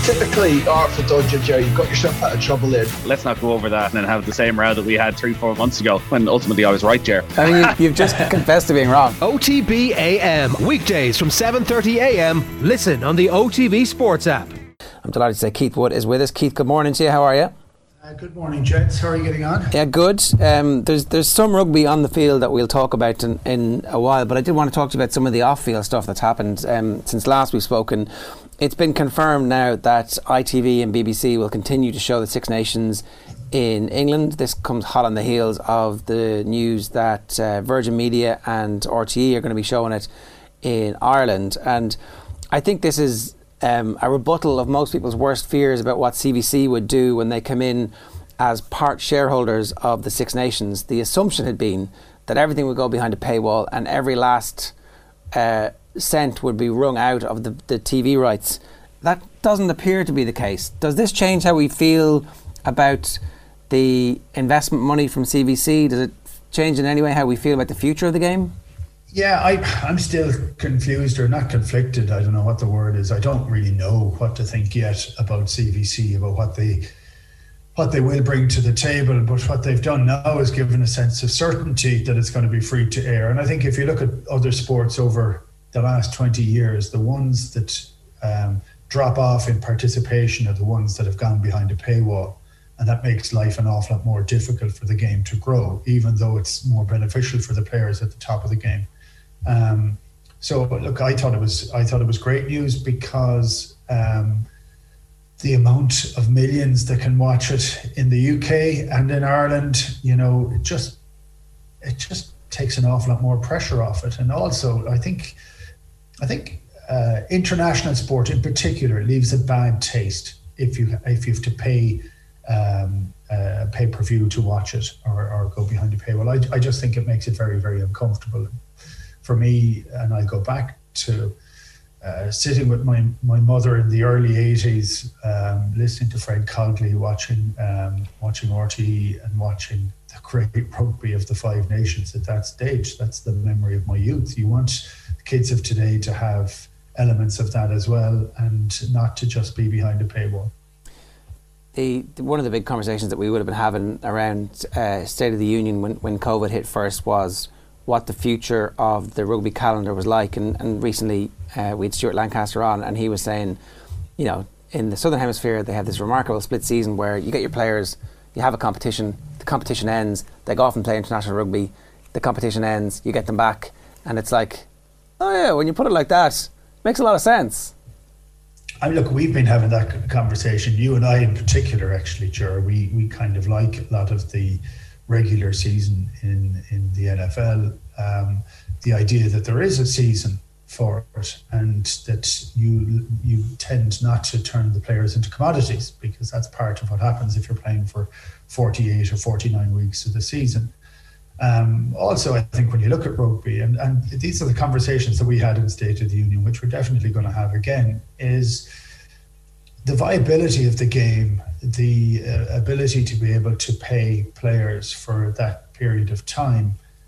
Typically, Arthur Dodger, Jerry, you've got yourself out of trouble there. Let's not go over that and have the same row that we had 3-4 months ago when ultimately I was right, Jer. I mean, you've just confessed to being wrong. OTB AM, weekdays from 7:30 a.m. Listen on the OTB Sports app. I'm delighted to say Keith Wood is with us. Keith, good morning to you. How are you? Good morning, gents. How are you getting on? Yeah, good. There's some rugby on the field that we'll talk about in a while, but I did want to talk to you about some of the off-field stuff that's happened since last we've spoken. It's been confirmed now that ITV and BBC will continue to show the Six Nations in England. This comes hot on the heels of the news that Virgin Media and RTE are going to be showing it in Ireland. And I think this is a rebuttal of most people's worst fears about what CBC would do when they come in as part shareholders of the Six Nations. The assumption had been that everything would go behind a paywall and every last cent would be wrung out of the TV rights. That doesn't appear to be the case. Does this change how we feel about the investment money from CBC? Does it change in any way how we feel about the future of the game? Yeah, I'm still confused, or not conflicted. I don't know what the word is. I don't really know what to think yet about CBC, about what they will bring to the table. But what they've done now is given a sense of certainty that it's going to be free to air. And I think if you look at other sports over the last 20 years, the ones that drop off in participation are the ones that have gone behind a paywall. And that makes life an awful lot more difficult for the game to grow, even though it's more beneficial for the players at the top of the game. So look, I thought it was great news because the amount of millions that can watch it in the UK and in Ireland, you know, it just takes an awful lot more pressure off it. And also, I think international sport in particular leaves a bad taste if you have to pay pay-per-view to watch it or go behind a paywall. I just think it makes it very, very uncomfortable for me. And I go back to sitting with my mother in the early 80s, listening to Fred Cogley, watching RTE and watching the great rugby of the Five Nations at that stage. That's the memory of my youth. You want the kids of today to have elements of that as well, and not to just be behind a paywall. One of the big conversations that we would have been having around State of the Union when COVID hit first was what the future of the rugby calendar was like. And recently we had Stuart Lancaster on, and he was saying, you know, in the Southern Hemisphere they have this remarkable split season where you get your players, you have a competition, the competition ends, they go off and play international rugby, the competition ends, you get them back, and it's like, oh yeah, when you put it like that, it makes a lot of sense. I mean, look, we've been having that conversation, you and I in particular, actually, Ger. We kind of like a lot of the regular season in the NFL. The idea that there is a season for it, and that you tend not to turn the players into commodities, because that's part of what happens if you're playing for 48 or 49 weeks of the season. Also, I think when you look at rugby, and these are the conversations that we had in State of the Union, which we're definitely going to have again, is the viability of the game, the ability to be able to pay players for that period of time.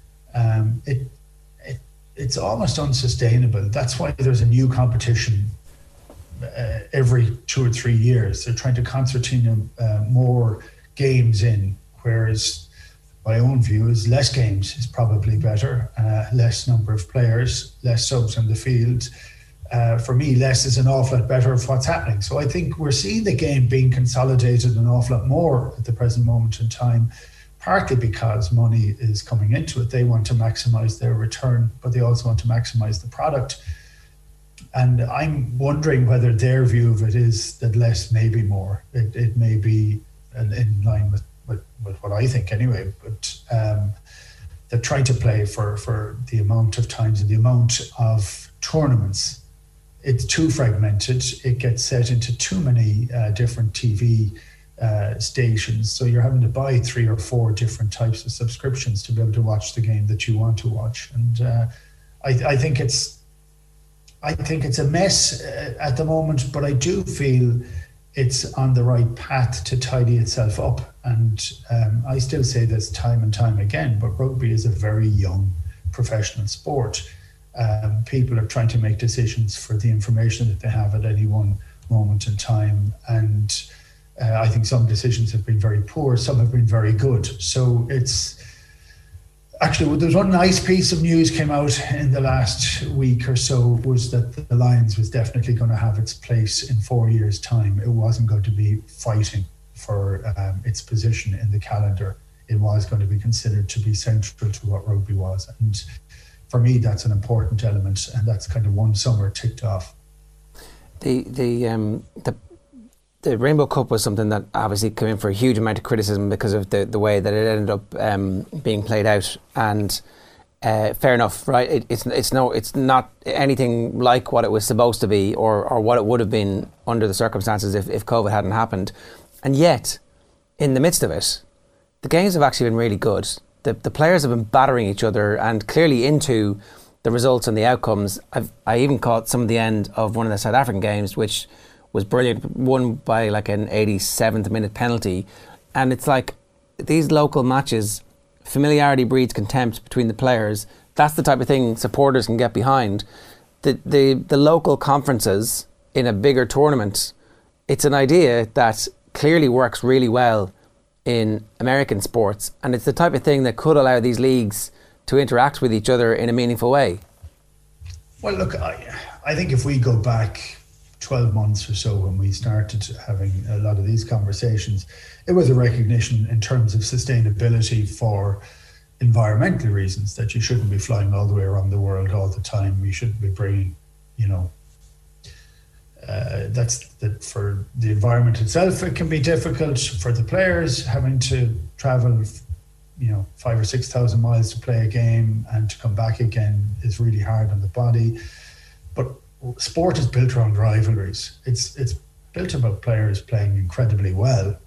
It's almost unsustainable. That's why there's a new competition every 2 or 3 years. They're trying to concertina more games in, whereas my own view is less games is probably better, less number of players, less subs on the field. For me, less is an awful lot better of what's happening. So I think we're seeing the game being consolidated an awful lot more at the present moment in time, partly because money is coming into it. They want to maximise their return, but they also want to maximise the product. And I'm wondering whether their view of it is that less may be more. It may be in line with what I think anyway, but they're trying to play for the amount of times and the amount of tournaments. It's too fragmented. It gets set into too many different TV stations. So you're having to buy 3 or 4 different types of subscriptions to be able to watch the game that you want to watch. And I think it's a mess at the moment, but I do feel it's on the right path to tidy itself up. And I still say this time and time again, but rugby is a very young professional sport. People are trying to make decisions for the information that they have at any one moment in time. And I think some decisions have been very poor, some have been very good. So it's actually, there's one nice piece of news came out in the last week or so, was that the Lions was definitely going to have its place in 4 years' time. It wasn't going to be fighting for its position in the calendar. It was going to be considered to be central to what rugby was. And for me, that's an important element, and that's kind of one summer ticked off. The Rainbow Cup was something that obviously came in for a huge amount of criticism because of the way that it ended up being played out. And fair enough, right? It's not anything like what it was supposed to be, or what it would have been under the circumstances if COVID hadn't happened. And yet, in the midst of it, the games have actually been really good. The players have been battering each other and clearly into the results and the outcomes. I even caught some of the end of one of the South African games, which was brilliant, won by like an 87th minute penalty. And it's like these local matches, familiarity breeds contempt between the players. That's the type of thing supporters can get behind. The local conferences in a bigger tournament, it's an idea that clearly works really well in American sports, and it's the type of thing that could allow these leagues to interact with each other in a meaningful way. Well, look, I think if we go back 12 months or so when we started having a lot of these conversations, it was a recognition in terms of sustainability for environmental reasons, that you shouldn't be flying all the way around the world all the time. You shouldn't be bringing, that's that for the environment itself. It can be difficult for the players having to travel, 5,000 or 6,000 miles to play a game, and to come back again is really hard on the body. But sport is built around rivalries. It's built about players playing incredibly well,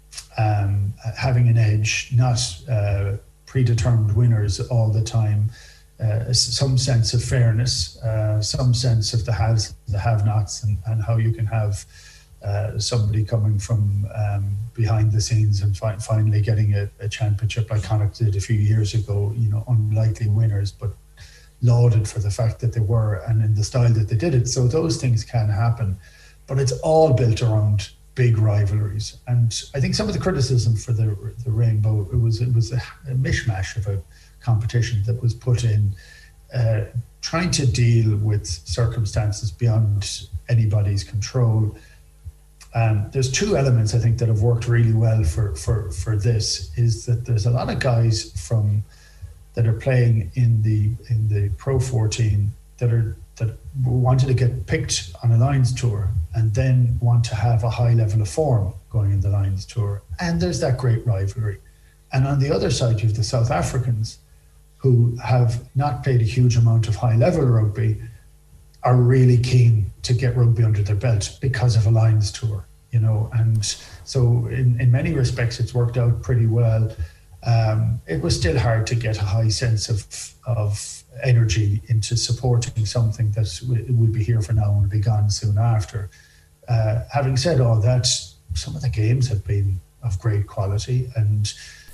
having an edge, not predetermined winners all the time. Some sense of fairness, some sense of the haves, the have-nots, and how you can have somebody coming from behind the scenes and finally getting a championship like Connacht did a few years ago. Unlikely winners, but lauded for the fact that they were, and in the style that they did it. So those things can happen, but it's all built around big rivalries. And I think some of the criticism for the Rainbow, it was a mishmash of a competition that was put in, trying to deal with circumstances beyond anybody's control. There's two elements I think that have worked really well for this, is that there's a lot of guys that are playing in the Pro 14 that wanted to get picked on a Lions tour and then want to have a high level of form going in the Lions tour. And there's that great rivalry. And on the other side, you have the South Africans, who have not played a huge amount of high level rugby, are really keen to get rugby under their belt because of a Lions tour, and so in many respects it's worked out pretty well. It was still hard to get a high sense of energy into supporting something that will be here for now and will be gone soon after. Having said all that, some of the games have been of great quality, and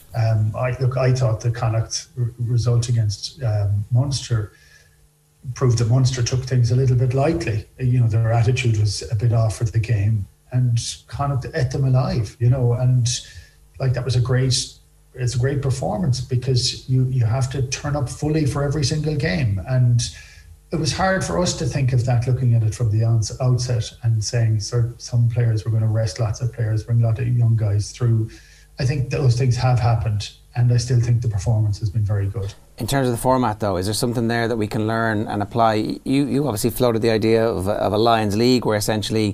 I thought the Connacht result against Munster proved that Munster took things a little bit lightly. Their attitude was a bit off for the game, and Connacht ate them alive. And like that was it's a great performance, because you have to turn up fully for every single game. And it was hard for us to think of that, looking at it from the outset and saying some players were going to rest lots of players, bring a lot of young guys through. I think those things have happened, and I still think the performance has been very good. In terms of the format, though, is there something there that we can learn and apply? You obviously floated the idea of a Lions League, where essentially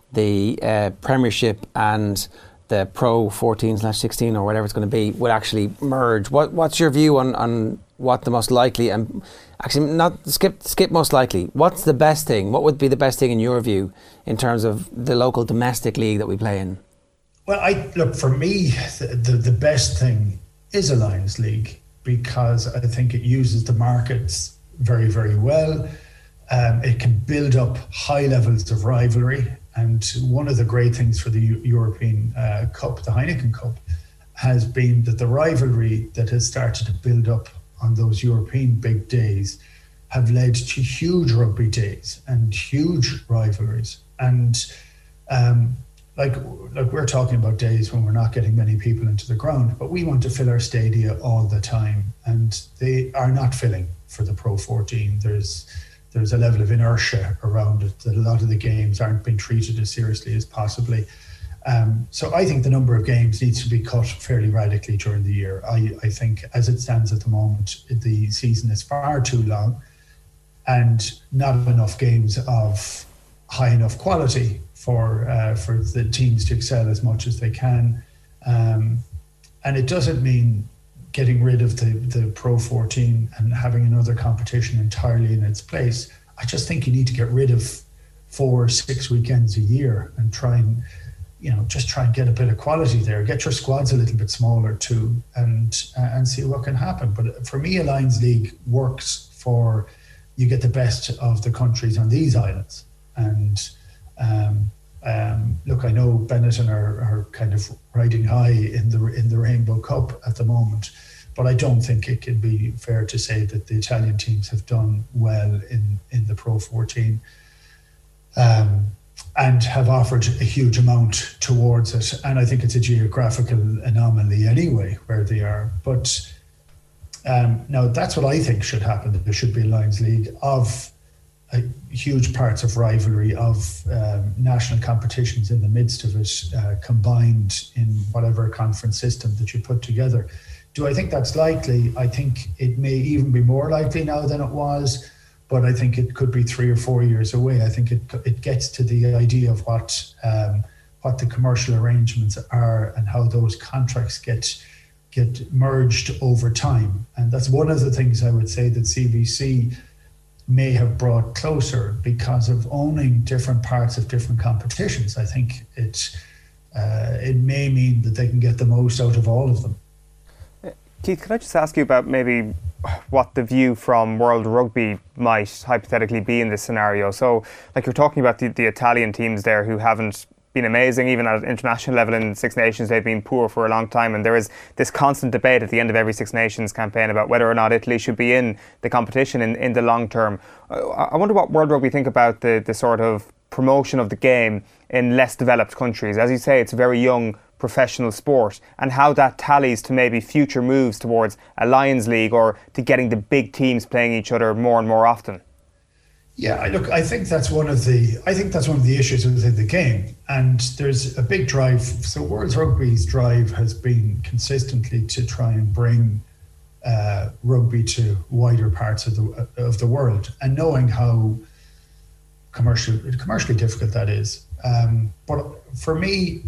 the Premiership and the Pro 14/16 or whatever it's going to be would actually merge. What's your view on what the most likely, and actually not skip most likely, what's the best thing? What would be the best thing in your view in terms of the local domestic league that we play in? Well, look, for me, the best thing is a Lions League, because I think it uses the markets very, very well. It can build up high levels of rivalry. And one of the great things for the European Cup, the Heineken Cup, has been that the rivalry that has started to build up on those European big days have led to huge rugby days and huge rivalries. And Like we're talking about days when we're not getting many people into the ground, but we want to fill our stadia all the time, and they are not filling for the Pro 14. There's a level of inertia around it that a lot of the games aren't being treated as seriously as possibly. So I think the number of games needs to be cut fairly radically during the year. I think as it stands at the moment, the season is far too long and not enough games of high enough quality for the teams to excel as much as they can. And it doesn't mean getting rid of the Pro 14 and having another competition entirely in its place. I just think you need to get rid of 4 or 6 weekends a year and try and get a bit of quality there. Get your squads a little bit smaller too, and see what can happen. But for me, a Lions League works for you get the best of the countries on these islands. And look, I know Benetton are kind of riding high in the Rainbow Cup at the moment, but I don't think it can be fair to say that the Italian teams have done well in the Pro 14. And have offered a huge amount towards it. And I think it's a geographical anomaly anyway, where they are. But now that's what I think should happen. There should be a Lions League of huge parts of rivalry, of national competitions in the midst of it, combined in whatever conference system that you put together. Do I think that's likely? I think it may even be more likely now than it was. But I think it could be 3 or 4 years away. I think it gets to the idea of what the commercial arrangements are and how those contracts get merged over time. And that's one of the things I would say that CVC may have brought closer because of owning different parts of different competitions. I think it may mean that they can get the most out of all of them. Keith, could I just ask you about maybe what the view from World Rugby might hypothetically be in this scenario? So, like you're talking about the Italian teams there who haven't been amazing, even at international level in Six Nations, they've been poor for a long time, and there is this constant debate at the end of every Six Nations campaign about whether or not Italy should be in the competition in the long term. I wonder what World Rugby think about the sort of promotion of the game in less developed countries. As you say, it's a very young professional sport, and how that tallies to maybe future moves towards a Lions League or to getting the big teams playing each other more and more often. Yeah, I think that's one of the issues within the game, and there's a big drive. So World Rugby's drive has been consistently to try and bring rugby to wider parts of the world, and knowing how commercially difficult that is. But for me,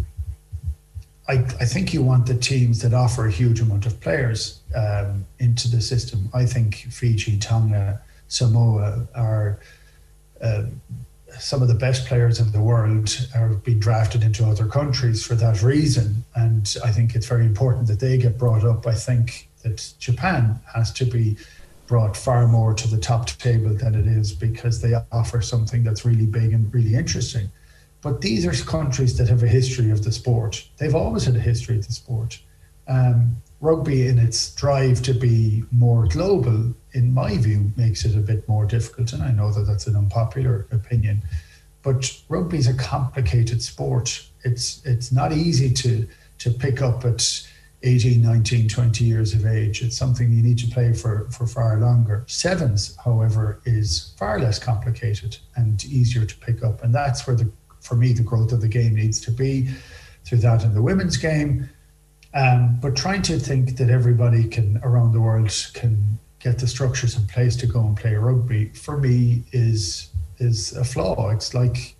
I think you want the teams that offer a huge amount of players into the system. I think Fiji, Tonga, Samoa are some of the best players in the world are being drafted into other countries for that reason. And I think it's very important that they get brought up. I think that Japan has to be brought far more to the top table than it is, because they offer something that's really big and really interesting. But these are countries that have a history of the sport. They've always had a history of the sport. Rugby, in its drive to be more global, in my view, makes it a bit more difficult. And I know that that's an unpopular opinion. But rugby is a complicated sport. It's not easy to pick up at 18, 19, 20 years of age. It's something you need to play for far longer. Sevens, however, is far less complicated and easier to pick up. And that's where for me, the growth of the game needs to be, through that in the women's game. But trying to think that everybody around the world can get the structures in place to go and play rugby, for me, is a flaw. It's like,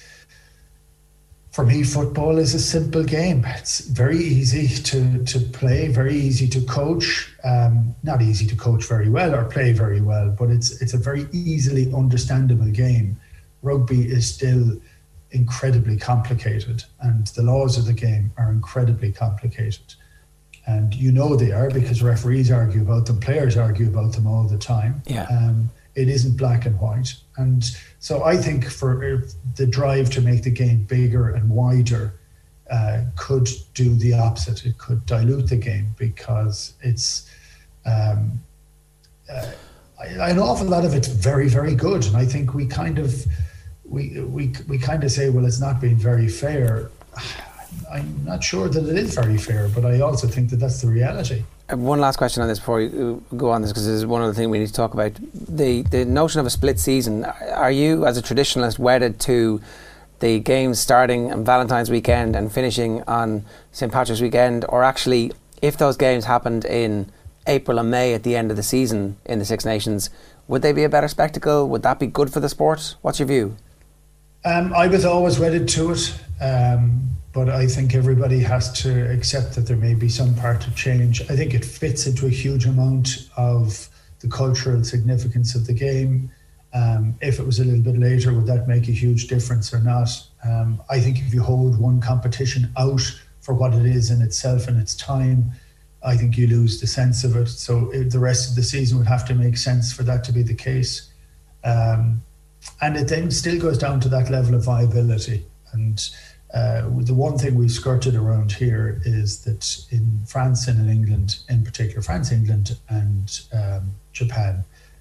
for me, football is a simple game. It's very easy to play, very easy to coach. Not easy to coach very well or play very well, but it's a very easily understandable game. Rugby is still incredibly complicated, and the laws of the game are incredibly complicated. And they are, because referees argue about them, players argue about them all the time. Yeah. It isn't black and white. And so I think for the drive to make the game bigger and wider could do the opposite. It could dilute the game, because it's an awful lot of it's very, very good. And I think we kind of we kind of say, well, it's not being very fair. I'm not sure that it is very fair, but I also think that that's the reality. One last question on this before we go on this, because this is one other thing we need to talk about. The notion of a split season. Are you, as a traditionalist, wedded to the games starting on Valentine's weekend and finishing on St. Patrick's weekend? Or actually, if those games happened in April and May at the end of the season in the Six Nations, would they be a better spectacle? Would that be good for the sport? What's your view? I was always wedded to it, but I think everybody has to accept that there may be some part of change. I think it fits into a huge amount of the cultural significance of the game. If it was a little bit later, would that make a huge difference or not? I think if you hold one competition out for what it is in itself and its time, I think you lose the sense of it. So the rest of the season would have to make sense for that to be the case. And it then still goes down to that level of viability. And the one thing we've skirted around here is that in France and in England, in particular, France, England and Japan,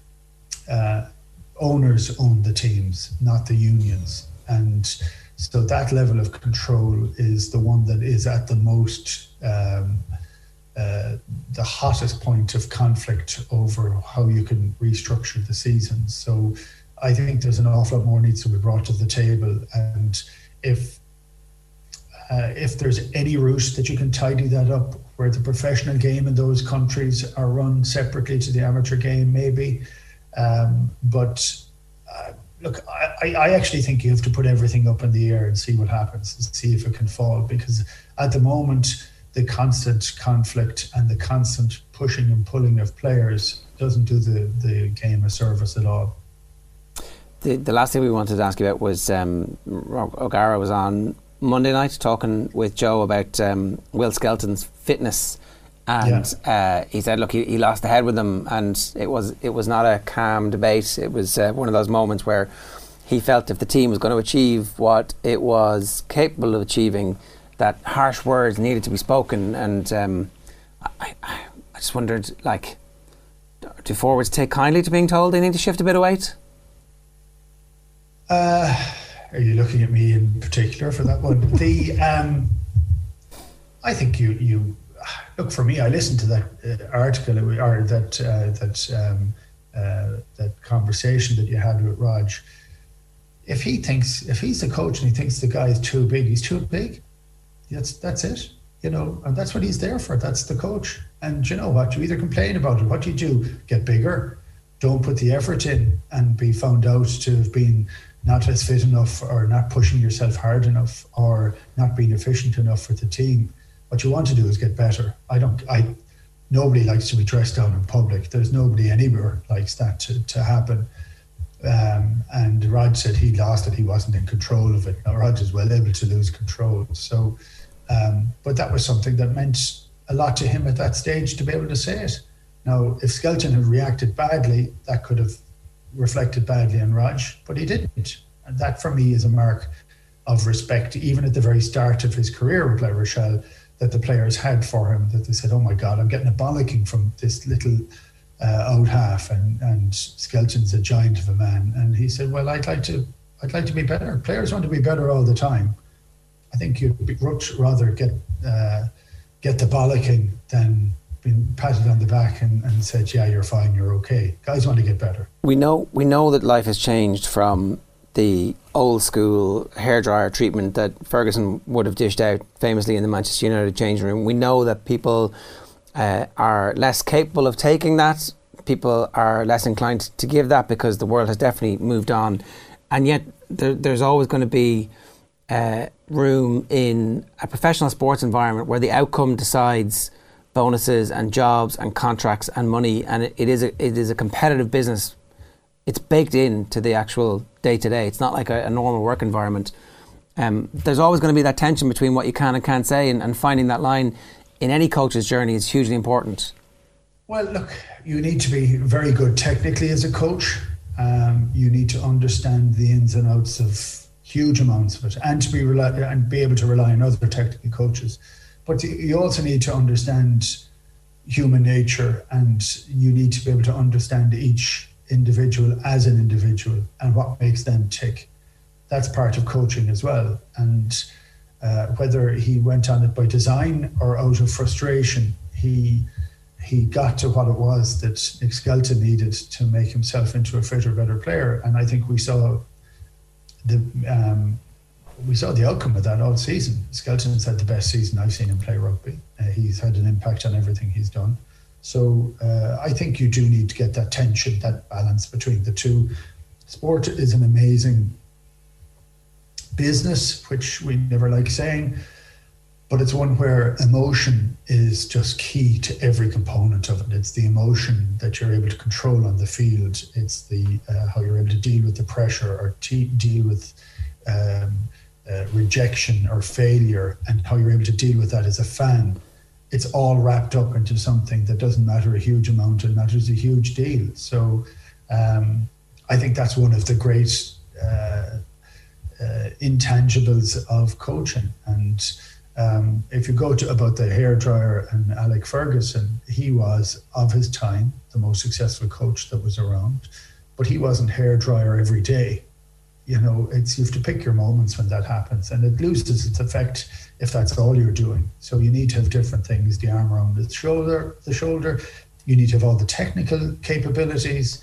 owners own the teams, not the unions. And so that level of control is the one that is at the most, the hottest point of conflict over how you can restructure the season. So I think there's an awful lot more needs to be brought to the table. And if there's any route that you can tidy that up, where the professional game in those countries are run separately to the amateur game, maybe. Look, I actually think you have to put everything up in the air and see what happens, and see if it can fall. Because at the moment, the constant conflict and the constant pushing and pulling of players doesn't do the game a service at all. The last thing we wanted to ask you about was O'Gara was on Monday night talking with Joe about Will Skelton's fitness, and he said, look, he lost the head with him, and it was not a calm debate. It was one of those moments where he felt if the team was going to achieve what it was capable of achieving, that harsh words needed to be spoken. And I just wondered, like, do forwards take kindly to being told they need to shift a bit of weight? Are you looking at me in particular for that one? I think you look, for me, I listened to that article or that conversation that you had with Raj. If he's the coach and he thinks the guy is too big, he's too big. That's it, and that's what he's there for. That's the coach. And you know what? You either complain about it. What do you do? Get bigger. Don't put the effort in and be found out to have been not as fit enough, or not pushing yourself hard enough, or not being efficient enough for the team. What you want to do is get better. Nobody likes to be dressed down in public. There's nobody anywhere likes that to happen. And Raj said he lost it. He wasn't in control of it. Now, Raj is well able to lose control. So, but that was something that meant a lot to him at that stage to be able to say it. Now, if Skelton had reacted badly, that could have reflected badly on Raj, but he didn't. And that for me is a mark of respect, even at the very start of his career with La Rochelle, that the players had for him, that they said, oh my God, I'm getting a bollocking from this little out half, and Skelton's a giant of a man. And he said, well, I'd like to be better. Players want to be better all the time. I think you'd rather get the bollocking than been patted on the back and said, yeah, you're fine, you're okay. Guys want to get better. We know that life has changed from the old school hairdryer treatment that Ferguson would have dished out famously in the Manchester United changing room. We know that people are less capable of taking that. People are less inclined to give that, because the world has definitely moved on. And yet there's always going to be room in a professional sports environment where the outcome decides bonuses and jobs and contracts and money, and it is a competitive business. It's baked into the actual day-to-day. It's not like a normal work environment. There's always going to be that tension between what you can and can't say, and finding that line in any coach's journey is hugely important. Well, look, you need to be very good technically as a coach. You need to understand the ins and outs of huge amounts of it, and to be able to rely on other technical coaches. But you also need to understand human nature, and you need to be able to understand each individual as an individual and what makes them tick. that's part of coaching as well. And whether he went on it by design or out of frustration, he got to what it was that Nick Skelton needed to make himself into a fitter, better player. And I think we saw the outcome of that all season. Skelton's had the best season I've seen him play rugby. He's had an impact on everything he's done. So I think you do need to get that tension, that balance between the two. Sport is an amazing business, which we never like saying, but it's one where emotion is just key to every component of it. It's the emotion that you're able to control on the field. It's the how you're able to deal with the pressure or deal with rejection or failure, and how you're able to deal with that as a fan. It's all wrapped up into something that doesn't matter a huge amount and matters a huge deal. So I think that's one of the great intangibles of coaching. And if you go to about the hairdryer and Alec Ferguson, he was, of his time, the most successful coach that was around, but he wasn't hairdryer every day. You know, you have to pick your moments when that happens, and it loses its effect if that's all you're doing. So you need to have different things: the arm around the shoulder. You need to have all the technical capabilities.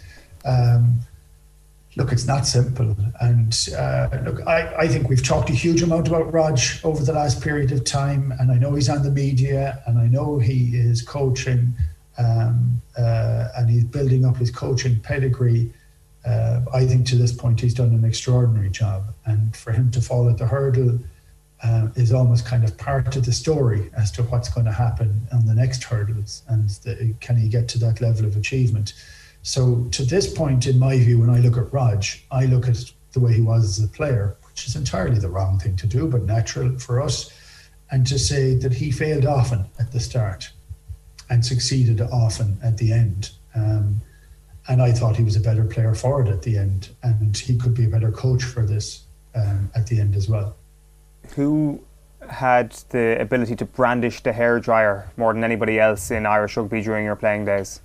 Look, it's not simple. And look, I think we've talked a huge amount about Rog over the last period of time, and I know he's on the media, and I know he is coaching, and he's building up his coaching pedigree. I think to this point he's done an extraordinary job, and for him to fall at the hurdle is almost kind of part of the story as to what's going to happen on the next hurdles, and can he get to that level of achievement. So to this point, in my view, when I look at Rog, I look at the way he was as a player, which is entirely the wrong thing to do, but natural for us, and to say that he failed often at the start and succeeded often at the end. And I thought he was a better player for it at the end, and he could be a better coach for this at the end as well. Who had the ability to brandish the hairdryer more than anybody else in Irish rugby during your playing days?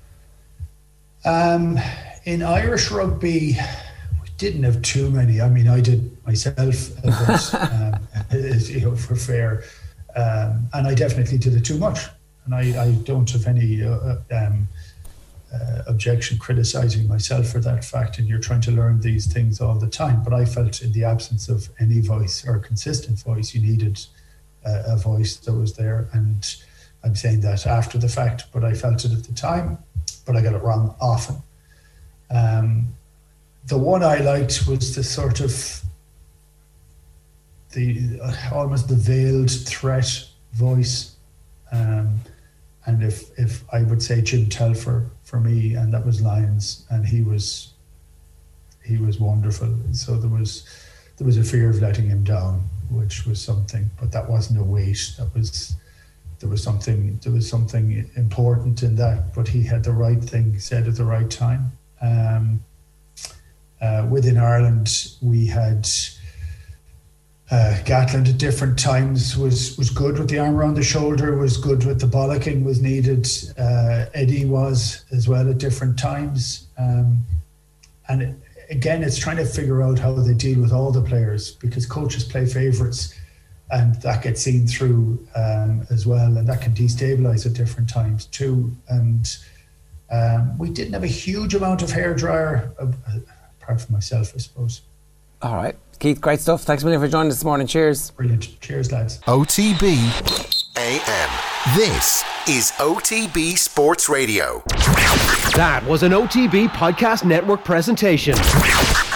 In Irish rugby, we didn't have too many. I mean, I did myself, for fair, and I definitely did it too much. And I don't have any objection criticising myself for that fact. And you're trying to learn these things all the time. But I felt in the absence of any voice or consistent voice, you needed a voice that was there. And I'm saying that after the fact, but I felt it at the time. But I got it wrong often. The one I liked was the sort of almost the veiled threat voice, and if I would say Jim Telfer for me, and that was Lions, and he was wonderful. So there was a fear of letting him down, which was something, but that wasn't a weight. There was something important in that, but he had the right thing said at the right time. Within Ireland, we had Gatland at different times was good with the arm around the shoulder, was good with the bollocking was needed. Eddie was as well at different times. And again, it's trying to figure out how they deal with all the players, because coaches play favourites, and that gets seen through as well, and that can destabilise at different times too. And we didn't have a huge amount of hairdryer, apart from myself, I suppose. All right, Keith, great stuff. Thanks a million for joining us this morning. Cheers. Brilliant. Cheers, lads. OTB AM. This is OTB Sports Radio. That was an OTB Podcast Network presentation.